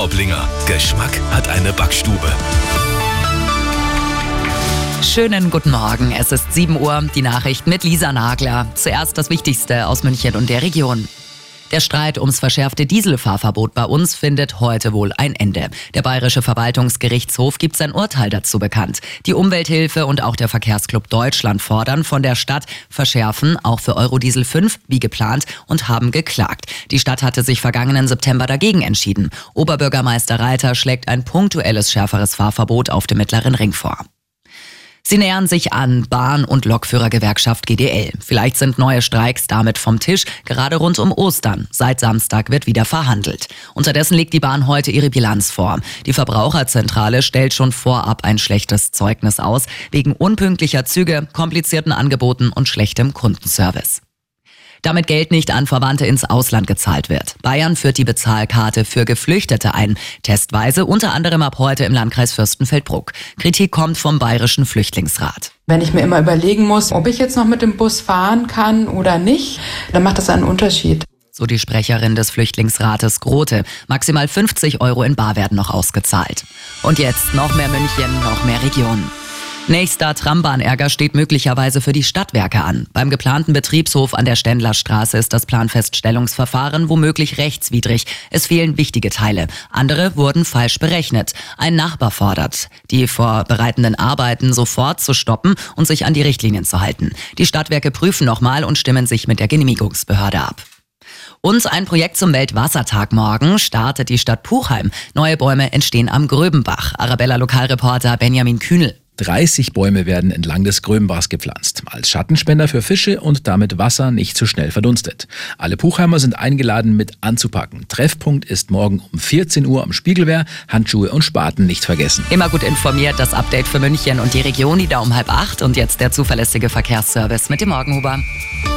Raublinger. Geschmack hat eine Backstube. Schönen guten Morgen, es ist 7 Uhr, die Nachricht mit Lisa Nagler. Zuerst das Wichtigste aus München und der Region. Der Streit ums verschärfte Dieselfahrverbot bei uns findet heute wohl ein Ende. Der Bayerische Verwaltungsgerichtshof gibt sein Urteil dazu bekannt. Die Umwelthilfe und auch der Verkehrsclub Deutschland fordern von der Stadt Verschärfen, auch für Eurodiesel 5, wie geplant, und haben geklagt. Die Stadt hatte sich vergangenen September dagegen entschieden. Oberbürgermeister Reiter schlägt ein punktuelles schärferes Fahrverbot auf dem Mittleren Ring vor. Sie nähern sich an Bahn- und Lokführergewerkschaft GDL. Vielleicht sind neue Streiks damit vom Tisch, gerade rund um Ostern. Seit Samstag wird wieder verhandelt. Unterdessen legt die Bahn heute ihre Bilanz vor. Die Verbraucherzentrale stellt schon vorab ein schlechtes Zeugnis aus, wegen unpünktlicher Züge, komplizierten Angeboten und schlechtem Kundenservice. Damit Geld nicht an Verwandte ins Ausland gezahlt wird. Bayern führt die Bezahlkarte für Geflüchtete ein. Testweise unter anderem ab heute im Landkreis Fürstenfeldbruck. Kritik kommt vom Bayerischen Flüchtlingsrat. Wenn ich mir immer überlegen muss, ob ich jetzt noch mit dem Bus fahren kann oder nicht, dann macht das einen Unterschied. So die Sprecherin des Flüchtlingsrates Grote. Maximal 50 € in bar werden noch ausgezahlt. Und jetzt noch mehr München, noch mehr Region. Nächster Trambahnärger steht möglicherweise für die Stadtwerke an. Beim geplanten Betriebshof an der Ständlerstraße ist das Planfeststellungsverfahren womöglich rechtswidrig. Es fehlen wichtige Teile. Andere wurden falsch berechnet. Ein Nachbar fordert, die vorbereitenden Arbeiten sofort zu stoppen und sich an die Richtlinien zu halten. Die Stadtwerke prüfen nochmal und stimmen sich mit der Genehmigungsbehörde ab. Und ein Projekt zum Weltwassertag morgen startet die Stadt Puchheim. Neue Bäume entstehen am Gröbenbach. Arabella-Lokalreporter Benjamin Kühnel. 30 Bäume werden entlang des Gröbenbachs gepflanzt, als Schattenspender für Fische und damit Wasser nicht zu schnell verdunstet. Alle Puchheimer sind eingeladen, mit anzupacken. Treffpunkt ist morgen um 14 Uhr am Spiegelwehr. Handschuhe und Spaten nicht vergessen. Immer gut informiert, das Update für München und die Region, die da um 7:30. Und jetzt der zuverlässige Verkehrsservice mit dem Morgenhuber.